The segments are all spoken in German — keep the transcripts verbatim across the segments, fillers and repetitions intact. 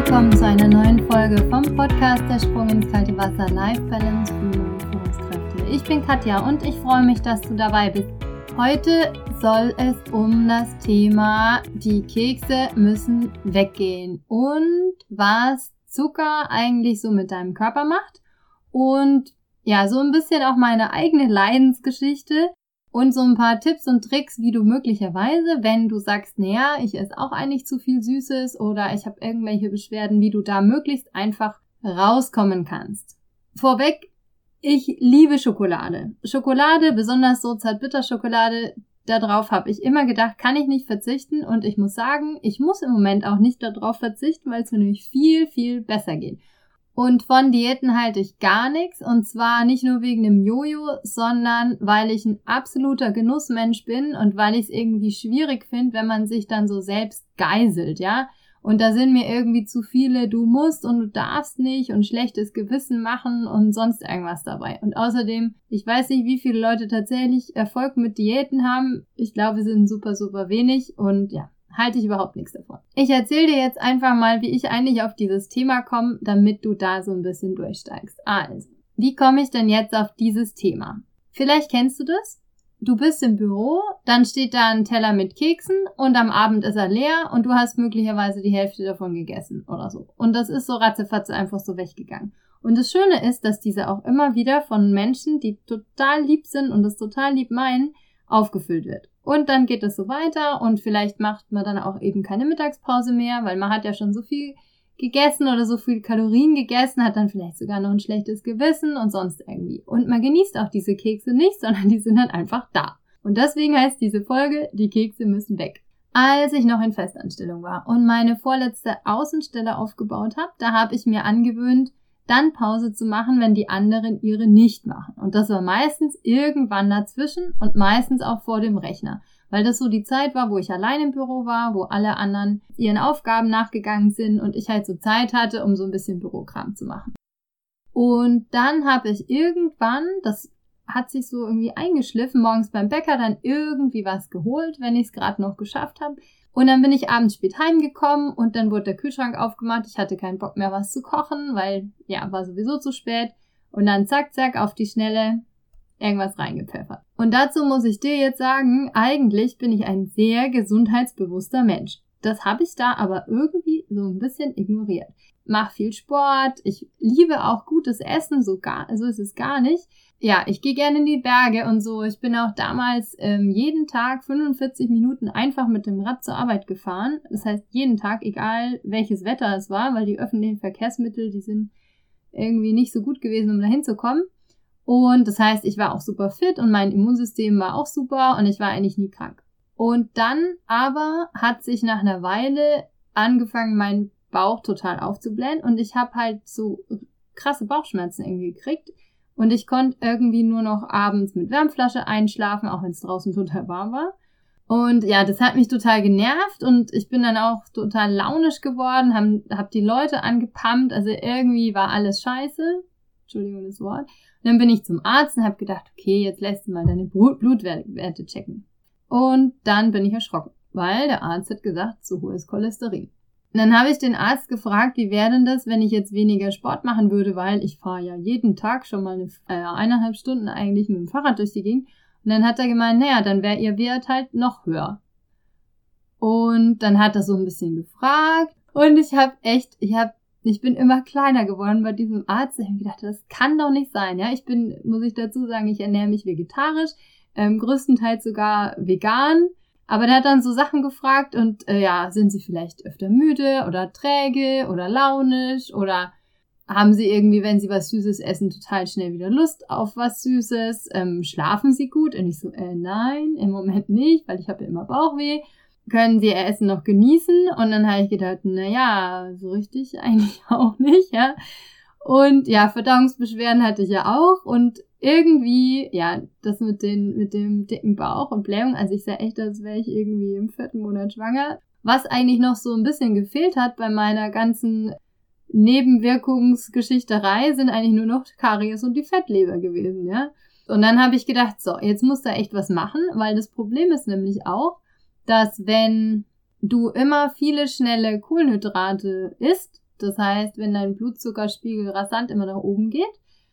willkommen zu einer neuen Folge vom Podcast Der Sprung ins kalte Wasser Life Balance für neue Führungskräfte. Ich bin Katja und ich freue mich, dass du dabei bist. Heute soll es um das Thema die Kekse müssen weggehen und was Zucker eigentlich so mit deinem Körper macht und ja, so ein bisschen auch meine eigene Leidensgeschichte und so ein paar Tipps und Tricks, wie du möglicherweise, wenn du sagst, naja, ich esse auch eigentlich zu viel Süßes oder ich habe irgendwelche Beschwerden, wie du da möglichst einfach rauskommen kannst. Vorweg, ich liebe Schokolade. Schokolade, besonders so Zartbitterschokolade, darauf habe ich immer gedacht, kann ich nicht verzichten und ich muss sagen, ich muss im Moment auch nicht darauf verzichten, weil es mir nämlich viel, viel besser geht. Und von Diäten halte ich gar nichts und zwar nicht nur wegen dem Jojo, sondern weil ich ein absoluter Genussmensch bin und weil ich es irgendwie schwierig finde, wenn man sich dann so selbst geißelt, ja. Und da sind mir irgendwie zu viele, du musst und du darfst nicht und schlechtes Gewissen machen und sonst irgendwas dabei. Und außerdem, ich weiß nicht, wie viele Leute tatsächlich Erfolg mit Diäten haben. Ich glaube, es sind super, super wenig und ja. Halte ich überhaupt nichts davon. Ich erzähle dir jetzt einfach mal, wie ich eigentlich auf dieses Thema komme, damit du da so ein bisschen durchsteigst. Also, wie komme ich denn jetzt auf dieses Thema? Vielleicht kennst du das. Du bist im Büro, dann steht da ein Teller mit Keksen und am Abend ist er leer und du hast möglicherweise die Hälfte davon gegessen oder so. Und das ist so ratzefatze einfach so weggegangen. Und das Schöne ist, dass diese auch immer wieder von Menschen, die total lieb sind und das total lieb meinen, aufgefüllt wird. Und dann geht es so weiter und vielleicht macht man dann auch eben keine Mittagspause mehr, weil man hat ja schon so viel gegessen oder so viel Kalorien gegessen, hat dann vielleicht sogar noch ein schlechtes Gewissen und sonst irgendwie. Und man genießt auch diese Kekse nicht, sondern die sind dann einfach da. Und deswegen heißt diese Folge, die Kekse müssen weg. Als ich noch in Festanstellung war und meine vorletzte Außenstelle aufgebaut habe, da habe ich mir angewöhnt, dann Pause zu machen, wenn die anderen ihre nicht machen. Und das war meistens irgendwann dazwischen und meistens auch vor dem Rechner. Weil das so die Zeit war, wo ich allein im Büro war, wo alle anderen ihren Aufgaben nachgegangen sind und ich halt so Zeit hatte, um so ein bisschen Bürokram zu machen. Und dann habe ich irgendwann, das hat sich so irgendwie eingeschliffen, morgens beim Bäcker dann irgendwie was geholt, wenn ich es gerade noch geschafft habe. Und dann bin ich abends spät heimgekommen und dann wurde der Kühlschrank aufgemacht. Ich hatte keinen Bock mehr, was zu kochen, weil, ja, war sowieso zu spät. Und dann zack, zack, auf die Schnelle irgendwas reingepfeffert. Und dazu muss ich dir jetzt sagen, eigentlich bin ich ein sehr gesundheitsbewusster Mensch. Das habe ich da aber irgendwie so ein bisschen ignoriert. Mach viel Sport, ich liebe auch gutes Essen, so gar, so ist es gar nicht. Ja, ich gehe gerne in die Berge und so. Ich bin auch damals ähm, jeden Tag fünfundvierzig Minuten einfach mit dem Rad zur Arbeit gefahren. Das heißt, jeden Tag, egal welches Wetter es war, weil die öffentlichen Verkehrsmittel, die sind irgendwie nicht so gut gewesen, um da hinzukommen. Und das heißt, ich war auch super fit und mein Immunsystem war auch super und ich war eigentlich nie krank. Und dann aber hat sich nach einer Weile angefangen, mein Bauch total aufzublähen und ich habe halt so krasse Bauchschmerzen irgendwie gekriegt. Und ich konnte irgendwie nur noch abends mit Wärmflasche einschlafen, auch wenn es draußen total warm war. Und ja, das hat mich total genervt und ich bin dann auch total launisch geworden, hab, hab die Leute angepumpt, also irgendwie war alles scheiße. Entschuldigung das Wort. Und dann bin ich zum Arzt und habe gedacht, okay, jetzt lässt du mal deine Blutwerte checken. Und dann bin ich erschrocken, weil der Arzt hat gesagt, zu hohes Cholesterin. Und dann habe ich den Arzt gefragt, wie wäre denn das, wenn ich jetzt weniger Sport machen würde, weil ich fahre ja jeden Tag schon mal eine, äh, eineinhalb Stunden eigentlich mit dem Fahrrad durch die Gegend. Und dann hat er gemeint, naja, dann wäre ihr Wert halt noch höher. Und dann hat er so ein bisschen gefragt und ich habe echt, ich habe, ich bin immer kleiner geworden bei diesem Arzt. Ich habe gedacht, das kann doch nicht sein, ja. Ich bin, muss ich dazu sagen, ich ernähre mich vegetarisch, ähm, größtenteils sogar vegan. Aber der hat dann so Sachen gefragt und äh, ja, sind Sie vielleicht öfter müde oder träge oder launisch oder haben Sie irgendwie, wenn Sie was Süßes essen, total schnell wieder Lust auf was Süßes? Ähm, schlafen Sie gut? Und ich so, äh, nein, im Moment nicht, weil ich habe ja immer Bauchweh. Können Sie Ihr Essen noch genießen? Und dann habe ich gedacht, na ja, so richtig eigentlich auch nicht, ja. Und ja, Verdauungsbeschwerden hatte ich ja auch und irgendwie, ja, das mit den mit dem dicken Bauch und Blähung, also ich sah echt, als wäre ich irgendwie im vierten Monat schwanger. Was eigentlich noch so ein bisschen gefehlt hat bei meiner ganzen Nebenwirkungsgeschichterei, sind eigentlich nur noch Karies und die Fettleber gewesen, ja. Und dann habe ich gedacht, so, jetzt musst du echt was machen, weil das Problem ist nämlich auch, dass wenn du immer viele schnelle Kohlenhydrate isst, Das heißt, wenn dein Blutzuckerspiegel rasant immer nach oben geht.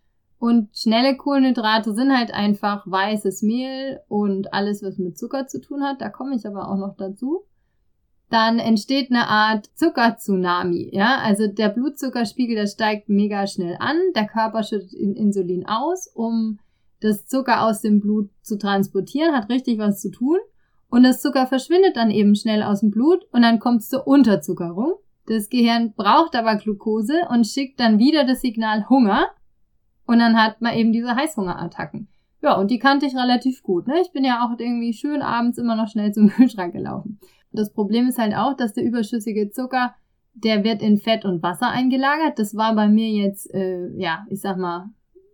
Und schnelle Kohlenhydrate sind halt einfach weißes Mehl und alles, was mit Zucker zu tun hat. Da komme ich aber auch noch dazu. Dann entsteht eine Art Zucker-Tsunami, ja, also der Blutzuckerspiegel, der steigt mega schnell an, der Körper schüttet Insulin aus, um das Zucker aus dem Blut zu transportieren, hat richtig was zu tun und das Zucker verschwindet dann eben schnell aus dem Blut und dann kommt es zur Unterzuckerung. Das Gehirn braucht aber Glucose und schickt dann wieder das Signal Hunger und dann hat man eben diese Heißhungerattacken. Ja, und die kannte ich relativ gut, ne? Ich bin ja auch irgendwie schön abends immer noch schnell zum Kühlschrank gelaufen. Das Problem ist halt auch, dass der überschüssige Zucker, der wird in Fett und Wasser eingelagert. Das war bei mir jetzt, äh, ja, ich sag mal,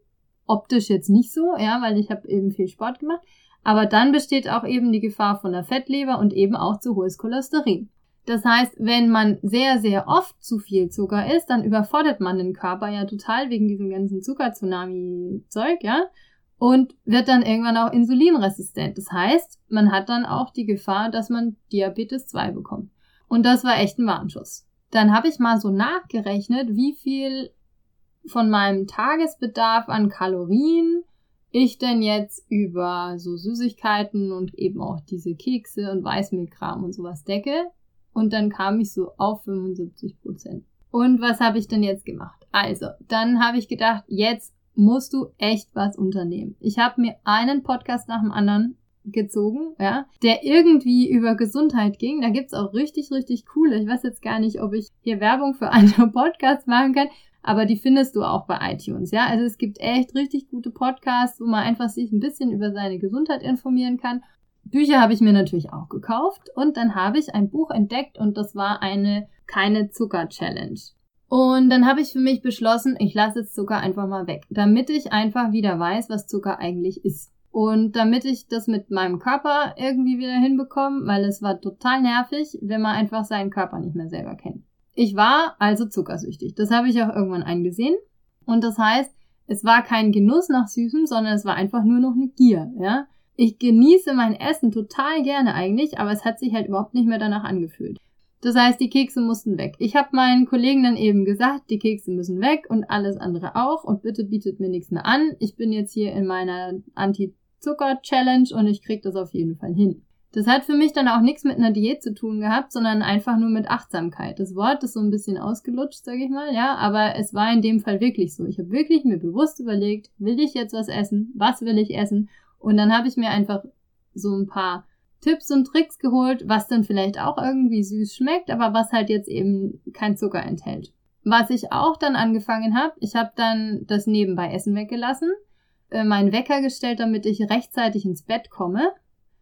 optisch jetzt nicht so, ja, weil ich habe eben viel Sport gemacht. Aber dann besteht auch eben die Gefahr von der Fettleber und eben auch zu hohes Cholesterin. Das heißt, wenn man sehr, sehr oft zu viel Zucker isst, dann überfordert man den Körper ja total wegen diesem ganzen Zucker-Tsunami-Zeug, ja. Und wird dann irgendwann auch insulinresistent. Das heißt, man hat dann auch die Gefahr, dass man Diabetes zwei bekommt. Und das war echt ein Warnschuss. Dann habe ich mal so nachgerechnet, wie viel von meinem Tagesbedarf an Kalorien ich denn jetzt über so Süßigkeiten und eben auch diese Kekse und Weißmehlkram und sowas decke. Und dann kam ich so auf fünfundsiebzig Prozent. Und was habe ich denn jetzt gemacht? Also, dann habe ich gedacht, jetzt musst du echt was unternehmen. Ich habe mir einen Podcast nach dem anderen gezogen, ja, der irgendwie über Gesundheit ging. Da gibt's auch richtig, richtig coole. Ich weiß jetzt gar nicht, ob ich hier Werbung für andere Podcasts machen kann, aber die findest du auch bei iTunes, ja. Also es gibt echt richtig gute Podcasts, wo man einfach sich ein bisschen über seine Gesundheit informieren kann. Bücher habe ich mir natürlich auch gekauft und dann habe ich ein Buch entdeckt und das war eine Keine-Zucker-Challenge. Und dann habe ich für mich beschlossen, ich lasse jetzt Zucker einfach mal weg, damit ich einfach wieder weiß, was Zucker eigentlich ist. Und damit ich das mit meinem Körper irgendwie wieder hinbekomme, weil es war total nervig, wenn man einfach seinen Körper nicht mehr selber kennt. Ich war also zuckersüchtig. Das habe ich auch irgendwann eingesehen. Und das heißt, es war kein Genuss nach Süßem, sondern es war einfach nur noch eine Gier, ja. Ich genieße mein Essen total gerne eigentlich, aber es hat sich halt überhaupt nicht mehr danach angefühlt. Das heißt, die Kekse mussten weg. Ich habe meinen Kollegen dann eben gesagt, die Kekse müssen weg und alles andere auch und bitte bietet mir nichts mehr an. Ich bin jetzt hier in meiner Anti-Zucker-Challenge und ich krieg das auf jeden Fall hin. Das hat für mich dann auch nichts mit einer Diät zu tun gehabt, sondern einfach nur mit Achtsamkeit. Das Wort ist so ein bisschen ausgelutscht, sage ich mal, ja, aber es war in dem Fall wirklich so. Ich habe wirklich mir bewusst überlegt, will ich jetzt was essen? Was will ich essen? Und dann habe ich mir einfach so ein paar Tipps und Tricks geholt, was dann vielleicht auch irgendwie süß schmeckt, aber was halt jetzt eben kein Zucker enthält. Was ich auch dann angefangen habe, ich habe dann das nebenbei Essen weggelassen, äh, meinen Wecker gestellt, damit ich rechtzeitig ins Bett komme.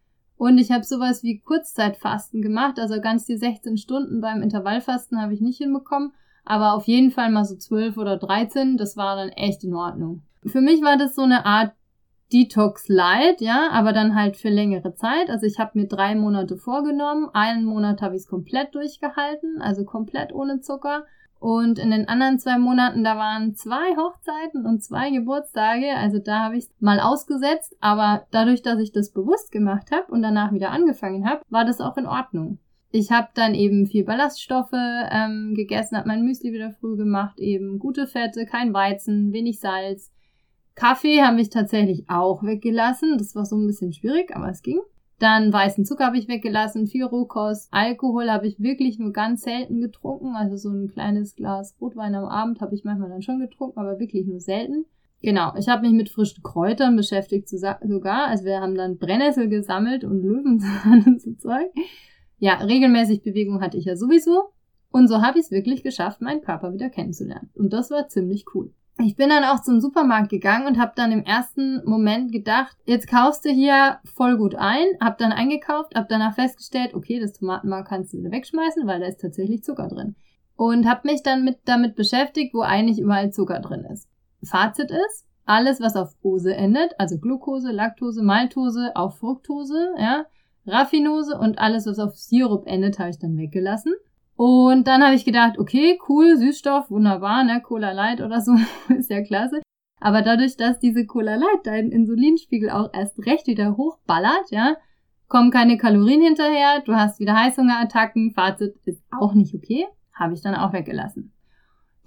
Und ich habe sowas wie Kurzzeitfasten gemacht, also ganz die sechzehn Stunden beim Intervallfasten habe ich nicht hinbekommen, aber auf jeden Fall mal so zwölf oder dreizehn, das war dann echt in Ordnung. Für mich war das so eine Art Detox Light, ja, aber dann halt für längere Zeit. Also ich habe mir drei Monate vorgenommen, einen Monat habe ich es komplett durchgehalten, also komplett ohne Zucker. Und in den anderen zwei Monaten, da waren zwei Hochzeiten und zwei Geburtstage, also da habe ich es mal ausgesetzt, aber dadurch, dass ich das bewusst gemacht habe und danach wieder angefangen habe, war das auch in Ordnung. Ich habe dann eben viel Ballaststoffe ähm, gegessen, habe mein Müsli wieder früh gemacht, eben gute Fette, kein Weizen, wenig Salz. Kaffee habe ich tatsächlich auch weggelassen, das war so ein bisschen schwierig, aber es ging. Dann weißen Zucker habe ich weggelassen, viel Rohkost. Alkohol habe ich wirklich nur ganz selten getrunken. Also so ein kleines Glas Rotwein am Abend habe ich manchmal dann schon getrunken, aber wirklich nur selten. Genau, ich habe mich mit frischen Kräutern beschäftigt sogar. Also wir haben dann Brennnessel gesammelt und Löwenzahn und so Zeug. Ja, regelmäßig Bewegung hatte ich ja sowieso. Und so habe ich es wirklich geschafft, meinen Körper wieder kennenzulernen. Und das war ziemlich cool. Ich bin dann auch zum Supermarkt gegangen und habe dann im ersten Moment gedacht, jetzt kaufst du hier voll gut ein, hab dann eingekauft, hab danach festgestellt, okay, das Tomatenmark kannst du wieder wegschmeißen, weil da ist tatsächlich Zucker drin. Und habe mich dann mit, damit beschäftigt, wo eigentlich überall Zucker drin ist. Fazit ist, alles was auf Ose endet, also Glucose, Laktose, Maltose, auch Fructose, ja, Raffinose und alles was auf Sirup endet, habe ich dann weggelassen. Und dann habe ich gedacht, okay, cool, Süßstoff, wunderbar, ne, Cola Light oder so, ist ja klasse. Aber dadurch, dass diese Cola Light deinen Insulinspiegel auch erst recht wieder hochballert, ja, kommen keine Kalorien hinterher, du hast wieder Heißhungerattacken, Fazit ist auch nicht okay, habe ich dann auch weggelassen.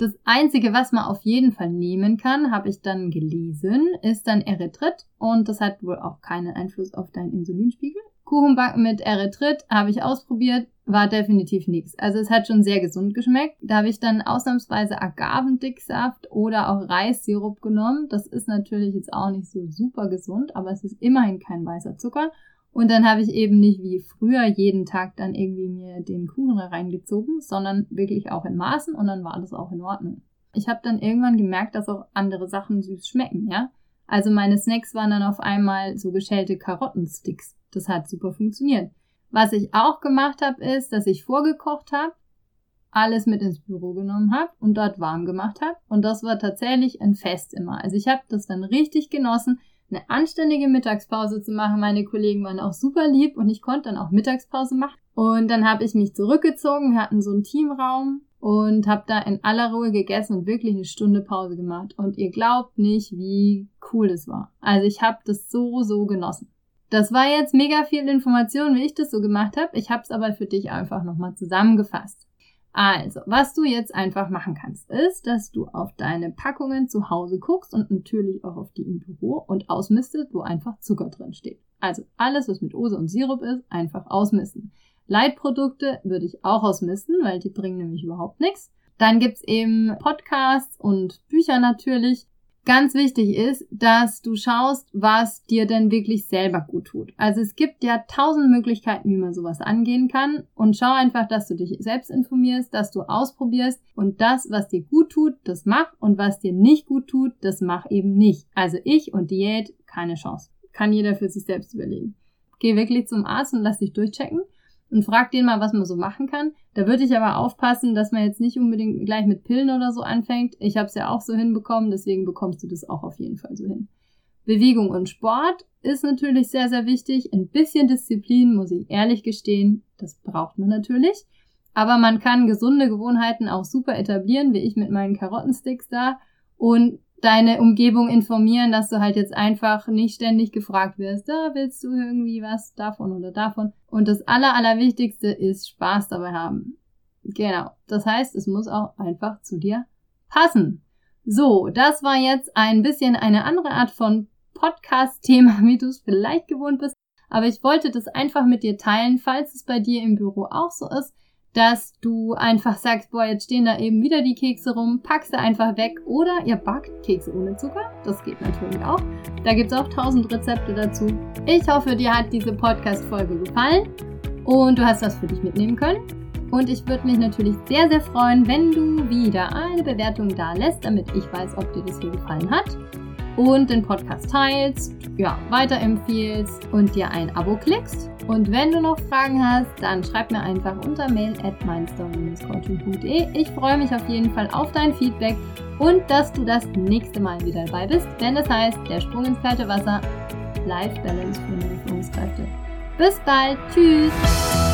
Das Einzige, was man auf jeden Fall nehmen kann, habe ich dann gelesen, ist dann Erythrit und das hat wohl auch keinen Einfluss auf deinen Insulinspiegel. Kuchenbacken mit Erythrit habe ich ausprobiert, war definitiv nichts. Also es hat schon sehr gesund geschmeckt. Da habe ich dann ausnahmsweise Agavendicksaft oder auch Reissirup genommen. Das ist natürlich jetzt auch nicht so super gesund, aber es ist immerhin kein weißer Zucker. Und dann habe ich eben nicht wie früher jeden Tag dann irgendwie mir den Kuchen da reingezogen, sondern wirklich auch in Maßen und dann war das auch in Ordnung. Ich habe dann irgendwann gemerkt, dass auch andere Sachen süß schmecken, ja. Also meine Snacks waren dann auf einmal so geschälte Karottensticks. Das hat super funktioniert. Was ich auch gemacht habe, ist, dass ich vorgekocht habe, alles mit ins Büro genommen habe und dort warm gemacht habe. Und das war tatsächlich ein Fest immer. Also ich habe das dann richtig genossen, eine anständige Mittagspause zu machen. Meine Kollegen waren auch super lieb und ich konnte dann auch Mittagspause machen. Und dann habe ich mich zurückgezogen, wir hatten so einen Teamraum und habe da in aller Ruhe gegessen und wirklich eine Stunde Pause gemacht. Und ihr glaubt nicht, wie cool das war. Also ich habe das so, so genossen. Das war jetzt mega viel Information, wie ich das so gemacht habe. Ich habe es aber für dich einfach nochmal zusammengefasst. Also, was du jetzt einfach machen kannst, ist, dass du auf deine Packungen zu Hause guckst und natürlich auch auf die im Büro und ausmistest, wo einfach Zucker drin steht. Also alles, was mit Ose und Sirup ist, einfach ausmisten. Leitprodukte würde ich auch ausmisten, weil die bringen nämlich überhaupt nichts. Dann gibt's eben Podcasts und Bücher natürlich. Ganz wichtig ist, dass du schaust, was dir denn wirklich selber gut tut. Also es gibt ja tausend Möglichkeiten, wie man sowas angehen kann und schau einfach, dass du dich selbst informierst, dass du ausprobierst und das, was dir gut tut, das mach und was dir nicht gut tut, das mach eben nicht. Also ich und Diät, keine Chance. Kann jeder für sich selbst überlegen. Geh wirklich zum Arzt und lass dich durchchecken und frag den mal, was man so machen kann. Da würde ich aber aufpassen, dass man jetzt nicht unbedingt gleich mit Pillen oder so anfängt. Ich habe es ja auch so hinbekommen, deswegen bekommst du das auch auf jeden Fall so hin. Bewegung und Sport ist natürlich sehr, sehr wichtig. Ein bisschen Disziplin, muss ich ehrlich gestehen, das braucht man natürlich. Aber man kann gesunde Gewohnheiten auch super etablieren, wie ich mit meinen Karottensticks da. Und deine Umgebung informieren, dass du halt jetzt einfach nicht ständig gefragt wirst, da willst du irgendwie was davon oder davon. Und das aller, allerwichtigste ist Spaß dabei haben. Genau. Das heißt, es muss auch einfach zu dir passen. So, das war jetzt ein bisschen eine andere Art von Podcast-Thema, wie du es vielleicht gewohnt bist. Aber ich wollte das einfach mit dir teilen, falls es bei dir im Büro auch so ist, dass du einfach sagst, boah, jetzt stehen da eben wieder die Kekse rum, pack sie einfach weg oder ihr backt Kekse ohne Zucker, das geht natürlich auch. Da gibt's auch tausend Rezepte dazu. Ich hoffe, dir hat diese Podcast-Folge gefallen und du hast was für dich mitnehmen können. Und ich würde mich natürlich sehr, sehr freuen, wenn du wieder eine Bewertung da lässt, damit ich weiß, ob dir das hier gefallen hat. Und den Podcast teilst, ja, weiterempfiehlst und dir ein Abo klickst. Und wenn du noch Fragen hast, dann schreib mir einfach unter mail at mindstory coaching punkt de. Ich freue mich auf jeden Fall auf dein Feedback und dass du das nächste Mal wieder dabei bist, wenn es heißt, der Sprung ins kalte Wasser, Life Balance für neue Führungskräfte. Bis bald, tschüss!